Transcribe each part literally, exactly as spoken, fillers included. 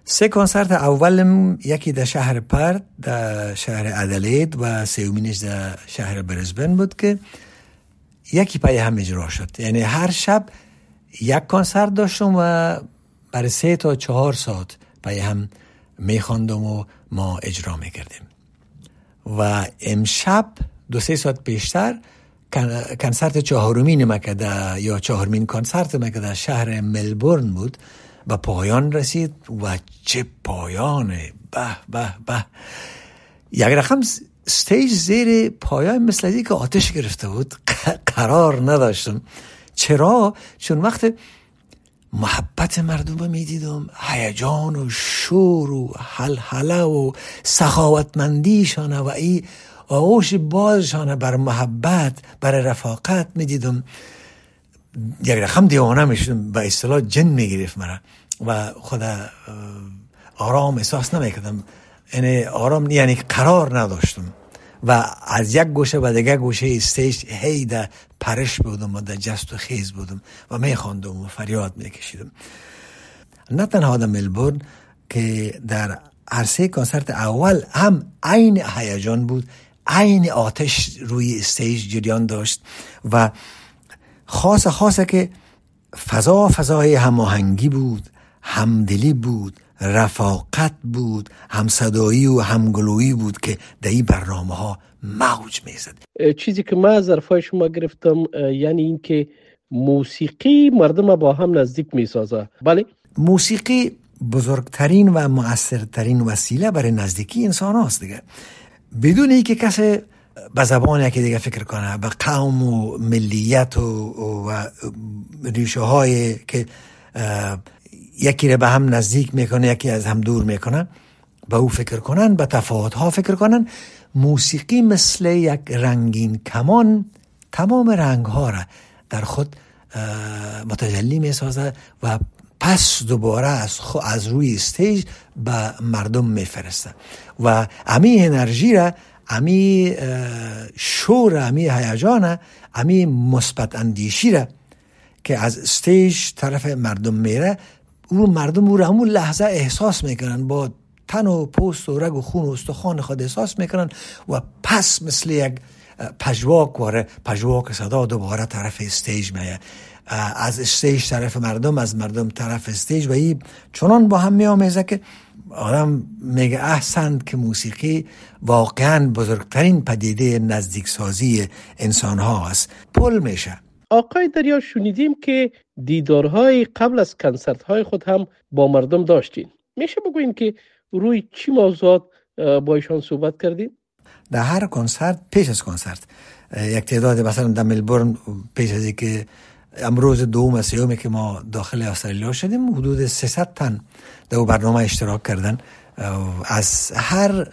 سه کنسرت اولم یکی در شهر پرت، در شهر ادلید و سومینش در شهر برزبن بود که یکی پای هم اجرا شد. یعنی هر شب یک کنسرت داشتم و برای سه تا چهار ساعت پای هم میخواندم و ما اجرا میکردیم. و امشب دو سه ساعت پیشتر کنسرت چهارمین مکده یا چهارمین کنسرت مکده شهر ملبورن بود و پایان رسید و چه پایانه، به به به. یک رقم استیج زیر پایان مثل اینکه که آتش گرفته بود، قرار نداشتم. چرا؟ چون وقت محبت مردم میدیدم، هیجان و شور و حلحله و سخاوتمندیشانه و ای آغوش بازشانه بر محبت، بر رفاقت میدیدم، یک رقم دیوانه میشدم، به اصطلاح جن میگرفت مرا و خدا آرام احساس نمیکردم. یعنی آرام یعنی قرار نداشتم و از یک گوشه و دیگه گوشه استیج هی در پرش بودم و در جست و خیز بودم و میخواندم و فریاد میکشیدم. نه تنها در ملبورن که در هر سه کنسرت اول هم عین هیجان بود، عین آتش روی استیج جریان داشت و خاصه خاصه که فضا فضای هماهنگی بود، همدلی بود، رفاقت بود، همصدایی و همگلویی بود که در این برنامه ها موج میزد. چیزی که من از حرفای شما گرفتم یعنی این که موسیقی مردم با هم نزدیک میسازه. بله، موسیقی بزرگترین و مؤثرترین وسیله برای نزدیکی انسان هاست دیگه. بدون اینکه کسی به زبان یکی دیگه فکر کنه، به قوم و ملیت و, و ریشه های که یکی رو به هم نزدیک میکنه یکی از هم دور میکنه، به او فکر کنن، به تفاوت ها فکر کنن. موسیقی مثل یک رنگین کمان تمام رنگ ها را در خود متجلی میسازه و پس دوباره از, از روی استیج به مردم میفرسته و امی انرژی را، امی شور، امی هیجان، امی مثبت اندیشی را که از استیج طرف مردم میره، او مردم او را همون لحظه احساس میکنن، با تن و پوست و رگ و خون و استخوان خود احساس میکنن و پس مثل یک پژواک واره پژواک صدا دوباره طرف استیج میه، از استیج طرف مردم، از مردم طرف استیج و این چنان با هم میامیزه که آدم میگه احسن که موسیقی واقعا بزرگترین پدیده نزدیک سازی انسان ها است. پل میشه. آقای دریا، شنیدیم که دیدارهای قبل از کنسرت های خود هم با مردم داشتین. میشه بگوین که روی چی موضوعات با ایشان صحبت کردین؟ در هر کنسرت، پیش از کنسرت یک تعداد، مثلا در ملبورن پیش از اینکه امروز دوم از سیومی که ما داخل استرالیا شدیم، حدود سیصد تن در برنامه اشتراک کردن از هر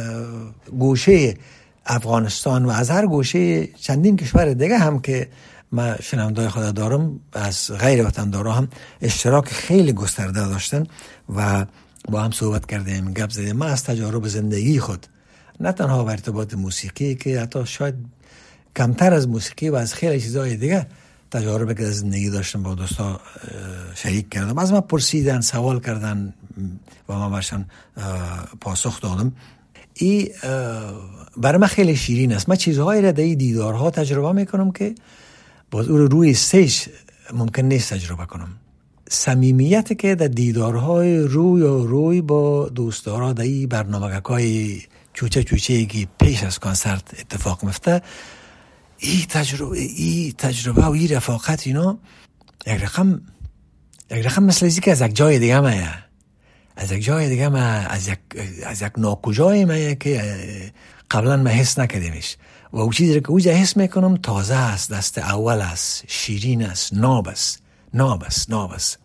گوشه افغانستان و از هر گوشه چندین کشور دیگه هم که ما شنوندای خود دارم، از غیر وطندارا هم اشتراک خیلی گسترده داشتن و با هم صحبت کردیم، گپ زدیم. ما از تجارب زندگی خود، نه تنها ارتباط موسیقی که حتی شاید کمتر از موسیقی و از خیلی چیزهای دیگه تجارب که از زندگی داشتم با دوستا شریک کردم. از ما پرسیدن، سوال کردن و ما برشان پاسخ دادم. این برای من خیلی شیرین است. من چیزهایی را در این دیدارها تجربه میکنم که باز او رو روی استیج ممکن نیست تجربه کنم. صمیمیت که در دیدارهای روی و روی با دوستدارا در این برنامه‌های چوچه چوچه که پیش از کنسرت اتفاق میفته، این تجربه این تجربه و این رفاقت، اینا یک رقم یک رقم مثل اینکه از یک جای دیگه میه، از یک جای دیگه ما از یک از یک ناکجای میه که قبلا ما حس نکردیمش و اون چیزی که اوجا حس میکنم تازه است، دست اول است، شیرین است، ناب است، ناب است، ناب است.